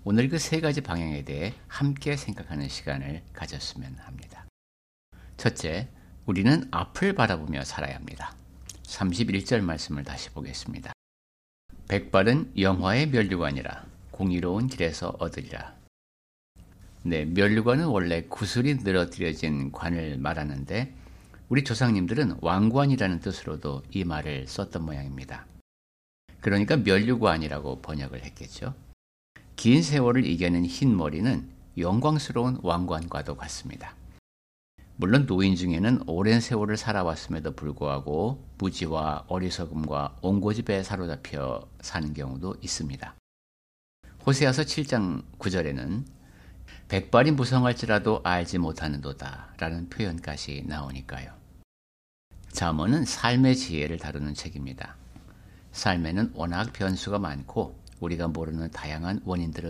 오늘 그 세 가지 방향에 대해 함께 생각하는 시간을 가졌으면 합니다. 첫째, 우리는 앞을 바라보며 살아야 합니다. 31절 말씀을 다시 보겠습니다. 백발은 영화의 면류관이라 공의로운 길에서 얻으리라. 네, 면류관은 원래 구슬이 늘어뜨려진 관을 말하는데 우리 조상님들은 왕관이라는 뜻으로도 이 말을 썼던 모양입니다. 그러니까 면류관이라고 번역을 했겠죠. 긴 세월을 이겨낸 흰 머리는 영광스러운 왕관과도 같습니다. 물론 노인 중에는 오랜 세월을 살아왔음에도 불구하고 무지와 어리석음과 옹고집에 사로잡혀 사는 경우도 있습니다. 호세아서 7장 9절에는 백발이 무성할지라도 알지 못하는도다 라는 표현까지 나오니까요. 잠언은 삶의 지혜를 다루는 책입니다. 삶에는 워낙 변수가 많고 우리가 모르는 다양한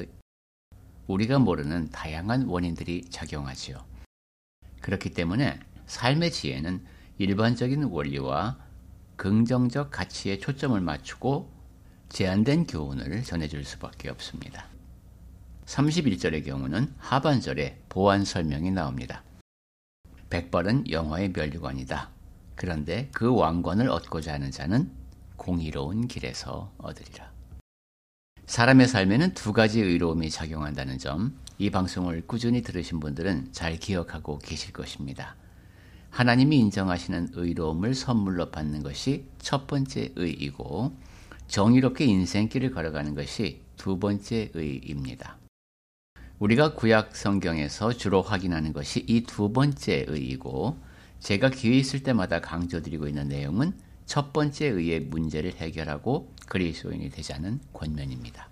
원인들이 작용하지요. 그렇기 때문에 삶의 지혜는 일반적인 원리와 긍정적 가치에 초점을 맞추고 제한된 교훈을 전해줄 수밖에 없습니다. 31절의 경우는 하반절에 보완 설명이 나옵니다. 백발은 영화의 면류관이다. 그런데 그 왕관을 얻고자 하는 자는 공의로운 길에서 얻으리라. 사람의 삶에는 두 가지 의로움이 작용한다는 점, 이 방송을 꾸준히 들으신 분들은 잘 기억하고 계실 것입니다. 하나님이 인정하시는 의로움을 선물로 받는 것이 첫 번째 의이고 정의롭게 인생길을 걸어가는 것이 두 번째 의입니다. 우리가 구약 성경에서 주로 확인하는 것이 이 두 번째 의이고 제가 기회 있을 때마다 강조드리고 있는 내용은 첫 번째 의의 문제를 해결하고 그리스도인이 되자는 권면입니다.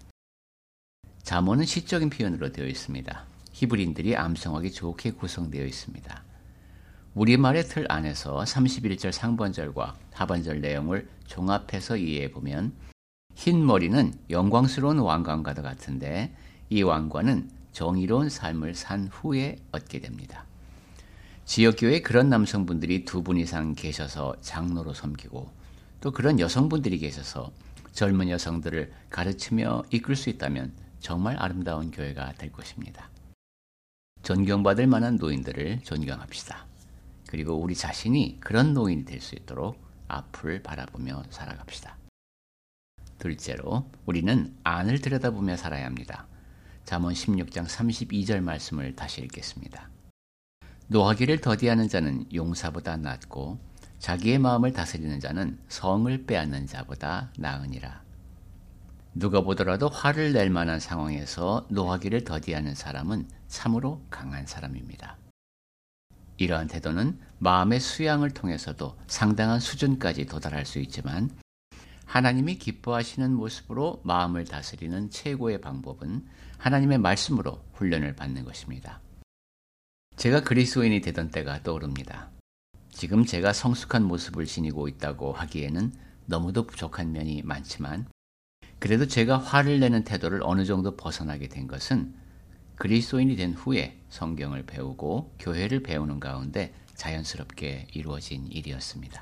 잠언은 시적인 표현으로 되어 있습니다. 히브리인들이 암송하기 좋게 구성되어 있습니다. 우리말의 틀 안에서 31절 상반절과 하반절 내용을 종합해서 이해해보면 흰 머리는 영광스러운 왕관과도 같은데 이 왕관은 정의로운 삶을 산 후에 얻게 됩니다. 지역교회에 그런 남성분들이 2분 이상 계셔서 장로로 섬기고 또 그런 여성분들이 계셔서 젊은 여성들을 가르치며 이끌 수 있다면 정말 아름다운 교회가 될 것입니다. 존경받을 만한 노인들을 존경합시다. 그리고 우리 자신이 그런 노인이 될 수 있도록 앞을 바라보며 살아갑시다. 둘째로 우리는 안을 들여다보며 살아야 합니다. 잠언 16장 32절 말씀을 다시 읽겠습니다. 노하기를 더디하는 자는 용사보다 낫고 자기의 마음을 다스리는 자는 성을 빼앗는 자보다 나으니라. 누가 보더라도 화를 낼 만한 상황에서 노하기를 더디하는 사람은 참으로 강한 사람입니다. 이러한 태도는 마음의 수양을 통해서도 상당한 수준까지 도달할 수 있지만 하나님이 기뻐하시는 모습으로 마음을 다스리는 최고의 방법은 하나님의 말씀으로 훈련을 받는 것입니다. 제가 그리스도인이 되던 때가 떠오릅니다. 지금 제가 성숙한 모습을 지니고 있다고 하기에는 너무도 부족한 면이 많지만 그래도 제가 화를 내는 태도를 어느 정도 벗어나게 된 것은 그리스도인이 된 후에 성경을 배우고 교회를 배우는 가운데 자연스럽게 이루어진 일이었습니다.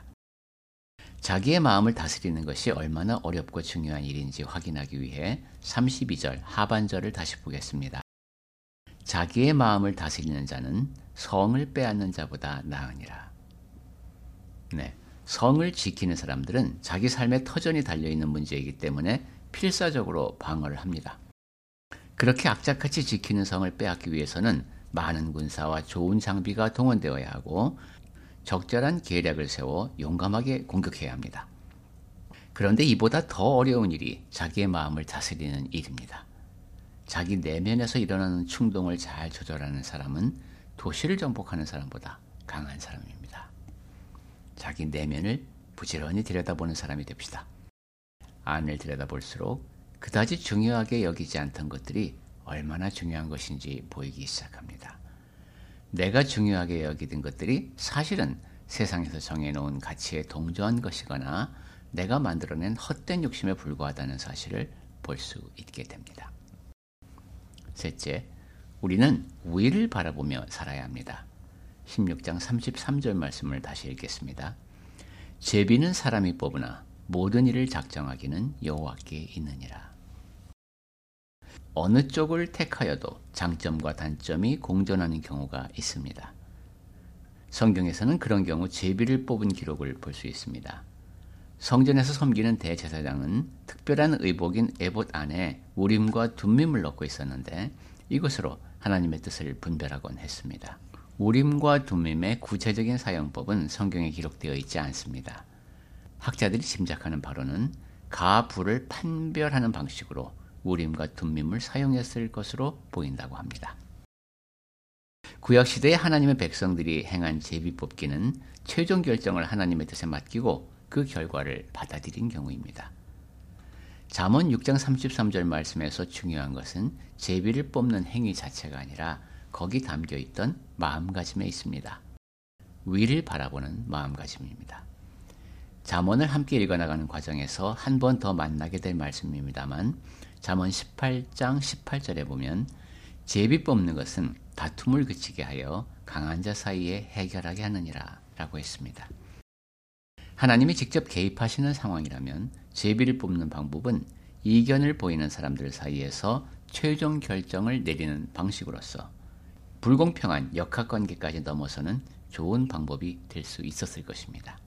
자기의 마음을 다스리는 것이 얼마나 어렵고 중요한 일인지 확인하기 위해 32절 하반절을 다시 보겠습니다. 자기의 마음을 다스리는 자는 성을 빼앗는 자보다 나으니라. 네, 성을 지키는 사람들은 자기 삶의 터전이 달려있는 문제이기 때문에 필사적으로 방어를 합니다. 그렇게 악착같이 지키는 성을 빼앗기 위해서는 많은 군사와 좋은 장비가 동원되어야 하고 적절한 계략을 세워 용감하게 공격해야 합니다. 그런데 이보다 더 어려운 일이 자기의 마음을 다스리는 일입니다. 자기 내면에서 일어나는 충동을 잘 조절하는 사람은 도시를 정복하는 사람보다 강한 사람입니다. 자기 내면을 부지런히 들여다보는 사람이 됩시다. 안을 들여다볼수록 그다지 중요하게 여기지 않던 것들이 얼마나 중요한 것인지 보이기 시작합니다. 내가 중요하게 여기던 것들이 사실은 세상에서 정해놓은 가치에 동조한 것이거나 내가 만들어낸 헛된 욕심에 불과하다는 사실을 볼 수 있게 됩니다. 셋째, 우리는 위를 바라보며 살아야 합니다. 16장 33절 말씀을 다시 읽겠습니다. 제비는 사람이 뽑으나 모든 일을 작정하기는 여호와께 있느니라. 어느 쪽을 택하여도 장점과 단점이 공존하는 경우가 있습니다. 성경에서는 그런 경우 제비를 뽑은 기록을 볼 수 있습니다. 성전에서 섬기는 대제사장은 특별한 의복인 에봇 안에 우림과 둠밈을 넣고 있었는데 이것으로 하나님의 뜻을 분별하곤 했습니다. 우림과 둠밈의 구체적인 사용법은 성경에 기록되어 있지 않습니다. 학자들이 짐작하는 바로는 가불을 판별하는 방식으로 우림과 둠밈을 사용했을 것으로 보인다고 합니다. 구약시대에 하나님의 백성들이 행한 제비뽑기는 최종 결정을 하나님의 뜻에 맡기고 그 결과를 받아들인 경우입니다. 잠언 6장 33절 말씀에서 중요한 것은 제비를 뽑는 행위 자체가 아니라 거기 담겨있던 마음가짐에 있습니다. 위를 바라보는 마음가짐입니다. 잠언을 함께 읽어나가는 과정에서 한 번 더 만나게 될 말씀입니다만 잠언 18장 18절에 보면 제비 뽑는 것은 다툼을 그치게 하여 강한 자 사이에 해결하게 하느니라 라고 했습니다. 하나님이 직접 개입하시는 상황이라면 제비를 뽑는 방법은 이견을 보이는 사람들 사이에서 최종 결정을 내리는 방식으로서 불공평한 역학관계까지 넘어서는 좋은 방법이 될 수 있었을 것입니다.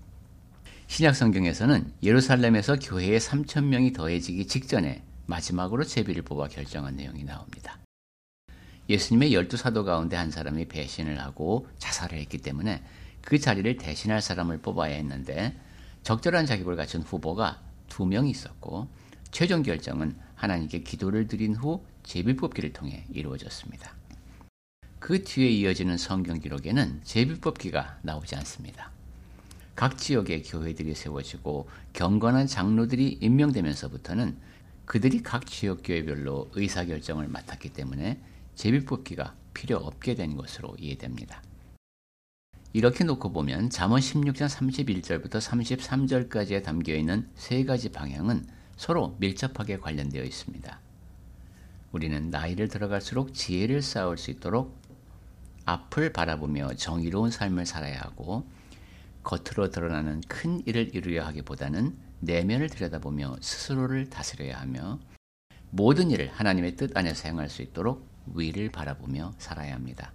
신약 성경에서는 예루살렘에서 교회에 3,000명이 더해지기 직전에 마지막으로 제비를 뽑아 결정한 내용이 나옵니다. 예수님의 12사도 가운데 한 사람이 배신을 하고 자살을 했기 때문에 그 자리를 대신할 사람을 뽑아야 했는데 적절한 자격을 갖춘 후보가 2명이 있었고 최종 결정은 하나님께 기도를 드린 후 제비뽑기를 통해 이루어졌습니다. 그 뒤에 이어지는 성경 기록에는 제비뽑기가 나오지 않습니다. 각 지역의 교회들이 세워지고 경건한 장로들이 임명되면서부터는 그들이 각 지역 교회별로 의사결정을 맡았기 때문에 제비뽑기가 필요 없게 된 것으로 이해됩니다. 이렇게 놓고 보면 잠언 16장 31절부터 33절까지에 담겨있는 세 가지 방향은 서로 밀접하게 관련되어 있습니다. 우리는 나이를 들어갈수록 지혜를 쌓을 수 있도록 앞을 바라보며 정의로운 삶을 살아야 하고 겉으로 드러나는 큰 일을 이루려 하기보다는 내면을 들여다보며 스스로를 다스려야 하며 모든 일을 하나님의 뜻 안에서 행할 수 있도록 위를 바라보며 살아야 합니다.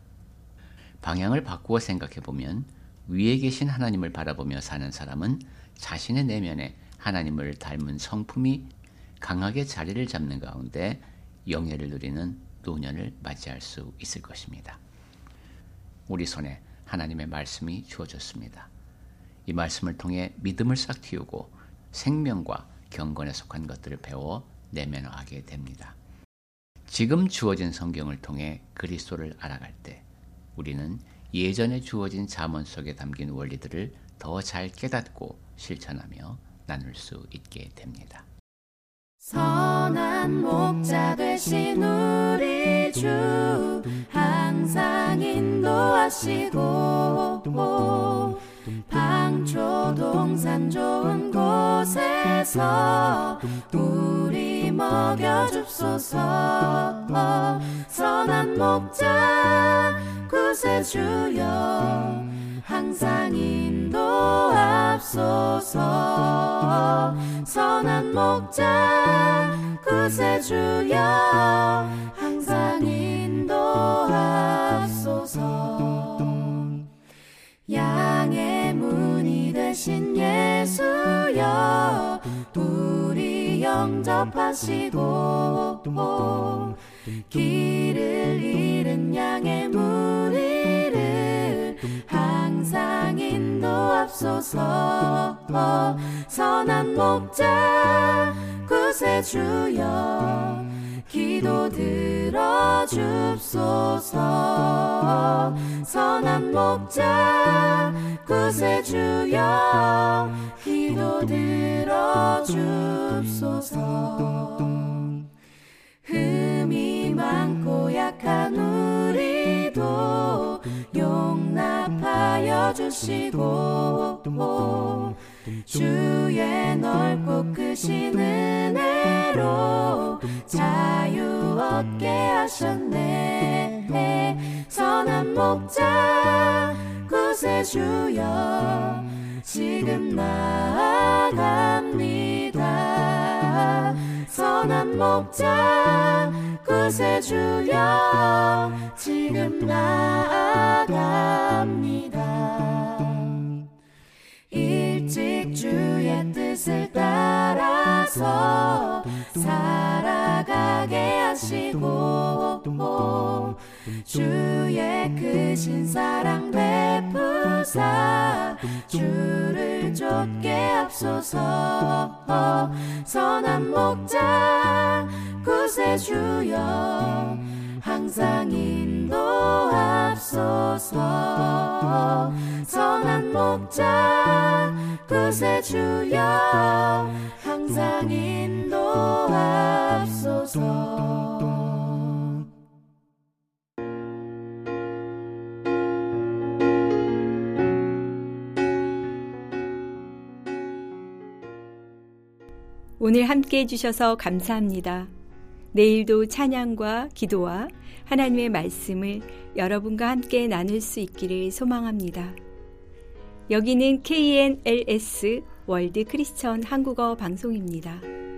방향을 바꾸어 생각해보면 위에 계신 하나님을 바라보며 사는 사람은 자신의 내면에 하나님을 닮은 성품이 강하게 자리를 잡는 가운데 영예를 누리는 노년을 맞이할 수 있을 것입니다. 우리 손에 하나님의 말씀이 주어졌습니다. 이 말씀을 통해 믿음을 싹 틔우고 생명과 경건에 속한 것들을 배워 내면화하게 됩니다. 지금 주어진 성경을 통해 그리스도를 알아갈 때 우리는 예전에 주어진 잠언 속에 담긴 원리들을 더 잘 깨닫고 실천하며 나눌 수 있게 됩니다. 선한 목자 되신 우리 주 항상 인도하시고 방초 동산 좋은 곳에서 우리 먹여줍소서. 선한 목자 구세주여 항상 인도하소서. 선한 목자 구세주여 항상 인도하소서. 양의 문이 되신 예수여 우리 영접하시고 길을 잃은 양의 무리를 항상 인도하소서. 선한 목자 구세주여 기도 들어줍소서. 선한 목자 구세주여 기도 들어줍소서. 흠이 많고 약한 우리도 용납하여 주시고 주의 넓고 크신 은혜로 자유 얻게 하셨네. 선한 목자 구세주여 지금 나아갑니다. 선한 목자 구세주여 지금 나아갑니다. 일찍 주의 뜻을 따라서 살아가게 하시고 주의 크신 사랑 베푸사 주를 쫓게 앞서서 선한 목자 구세주여 항상 인도하소서. 선한 목자 구세주여 항상 인도하소서. 오늘 함께 해주셔서 감사합니다. 내일도 찬양과 기도와 하나님의 말씀을 여러분과 함께 나눌 수 있기를 소망합니다. 여기는 KNLS 월드 크리스천 한국어 방송입니다.